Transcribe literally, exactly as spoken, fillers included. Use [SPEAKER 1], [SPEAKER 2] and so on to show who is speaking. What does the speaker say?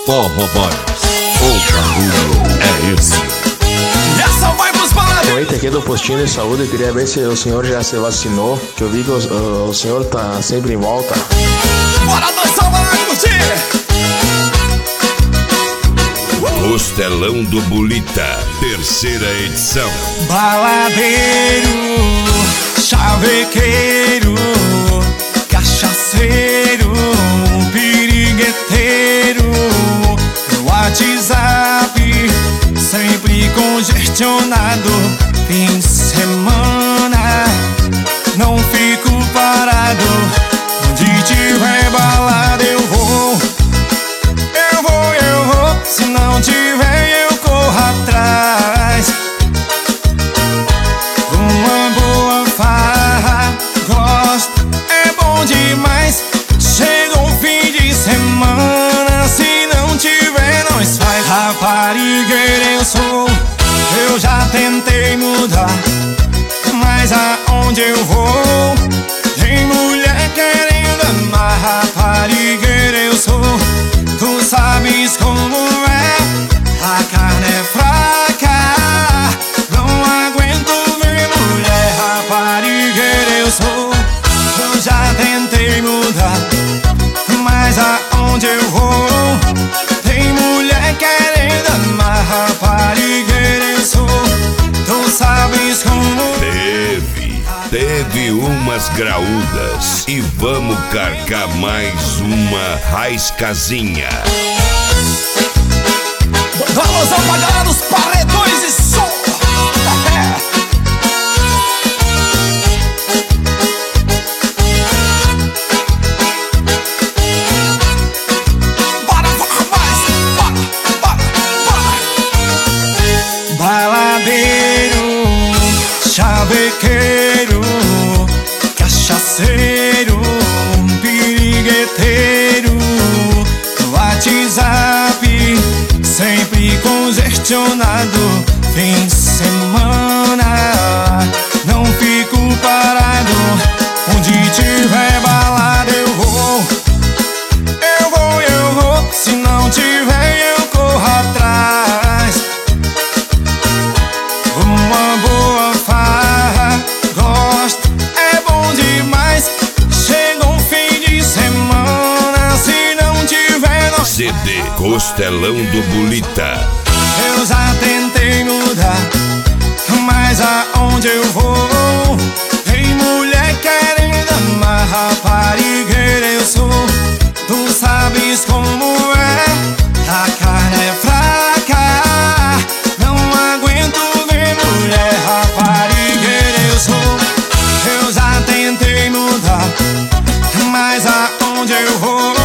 [SPEAKER 1] Forró Boys, o barulho é esse.
[SPEAKER 2] E essa vai pros baladeiros.
[SPEAKER 3] Oi, aqui é do Postinho de Saúde. Eu queria ver se o senhor já se vacinou, que eu vi que o, o, o senhor tá sempre em volta.
[SPEAKER 2] Bora dançar, bora curtir.
[SPEAKER 1] Costelão do Bulita, terceira edição.
[SPEAKER 2] Baladeiro, chavequeiro, cachaceiro, pirigueteiro, no WhatsApp, sempre congestionado. Fim de semana, não fico parado. Onde tiver balada eu vou, eu vou, eu vou. Se não tiver eu corro atrás. Uma boa farra, gosto, é bom demais. Chega o fim de semana, se não tiver nós faz. Raparigueira eu sou, eu já tentei mudar, mas aonde eu vou tem mulher querendo amar. Raparigueira eu sou, tu sabes como é. A carne é fraca, não aguento ver mulher. Raparigueira eu sou, eu já tentei mudar, mas aonde eu vou tem mulher querendo amar. Raparigueira eu sou, tu sabes como é.
[SPEAKER 1] Teve, teve umas graúdas e vamos carcar mais uma raiscazinha.
[SPEAKER 2] Alusão pra galera dos paredões e som. Bora, bora, mais, bora, bora, bora. Baladeiro, chavequeiro, cachaceiro, pirigueteiro, no WhatsApp, sempre congestionado. Fim de semana, não fico parado. Onde tiver balada eu vou, eu vou, eu vou. Se não tiver eu corro atrás. Uma boa farra, gosto, é bom demais. Chega um fim de semana, se não tiver nós.
[SPEAKER 1] C D Costelão do Bulita.
[SPEAKER 2] Eu já tentei mudar, mas aonde eu vou tem mulher querendo amar. Raparigueira eu sou, tu sabes como é. A carne é fraca, não aguento ver mulher. Raparigueira eu sou, eu já tentei mudar, mas aonde eu vou